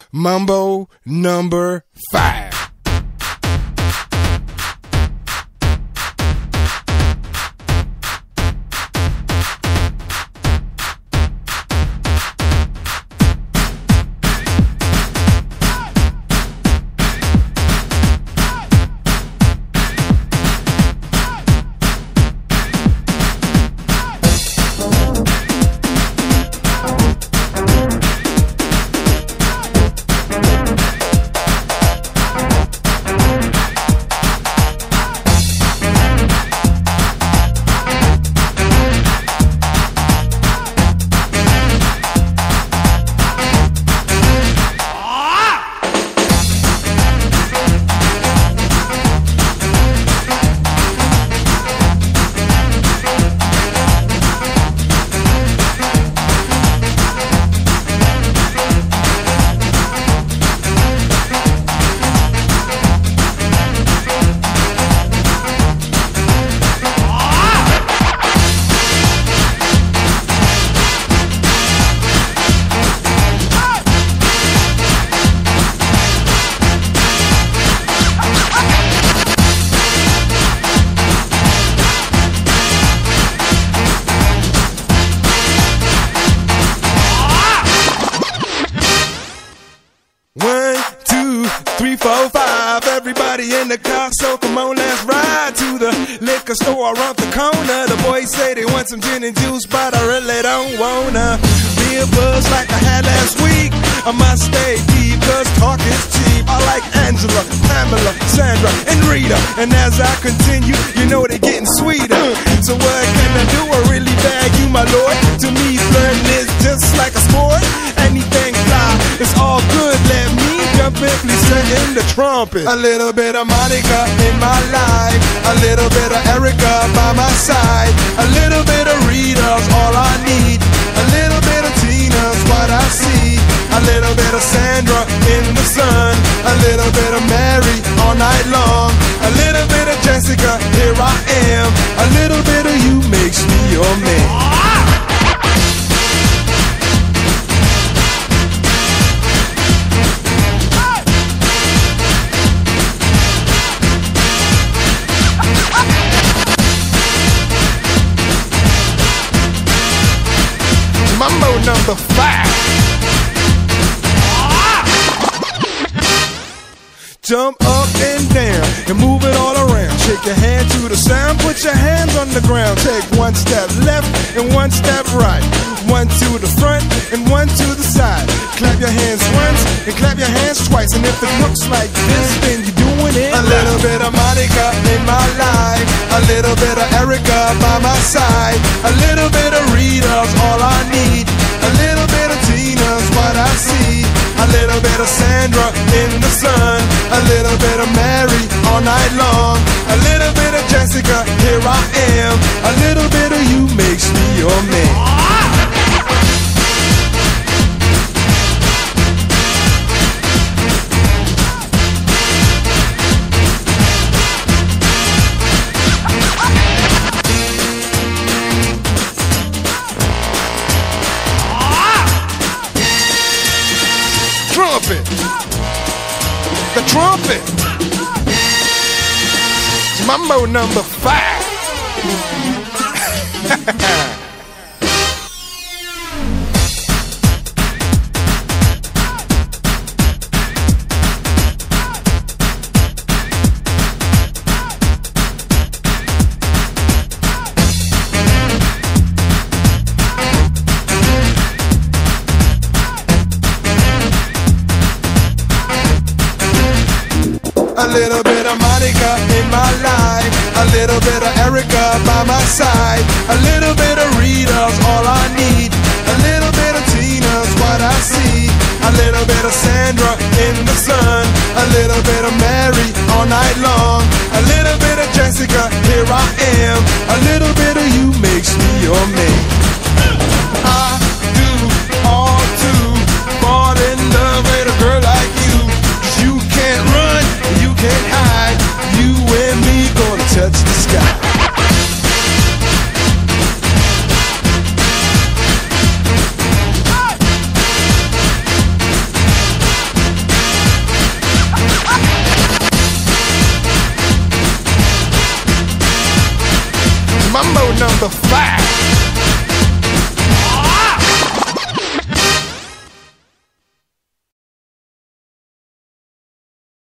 Mambo number 5. Everybody in the car, so come on, let's ride to the liquor store around the corner. The boys say they want some gin and juice, but I really don't wanna be a buzz like I had last week. I must stay deep, cause talk is cheap. I like Angela, Pamela, Sandra, and Rita. And as I continue, you know they're getting sweeter. So what can I do? I really bag you, my lord. To me, flirting is just like a sport. Anything fly, it's all good. Let me jump in, please sing in the trumpet. A little bit of Monica in my life, a little bit of Erica by my side, a little bit of Rita's all I need, a little bit of Tina's what I see, a little bit of Sandra in the sun, a little bit of Mary all night long, a little bit of Jessica, here I am, a little bit of you makes me your man. Mambo number 5. Jump up and down and move it all around. Shake your hand to the sound, put your hands on the ground. Take one step left and one step right. One to the front and one to the side. Clap your hands once and clap your hands twice. And if it looks like this, then you're doing it. A little bit of Monica in my life, a little bit of Erica by my side, a little bit of Rita's all I need, a little bit of Tina's what I see, a little bit of Sandra in the sun, a little bit of Mary all night long, a little bit of Jessica, here I am, a little bit of you makes me your man. Trumpet, the trumpet. It's Mambo number 5. A little bit of Monica in my life, a little bit of Erica by my side, a little bit of Rita's all I need, a little bit of Tina's what I see, a little bit of Sandra in the sun, a little bit of Mary all night long, a little bit of Jessica, here I am, a little bit of you makes me your man. I do all to fall in love with a girl like you, 'cause you can't run, you can't hide, you and me gonna touch the sky. number 5.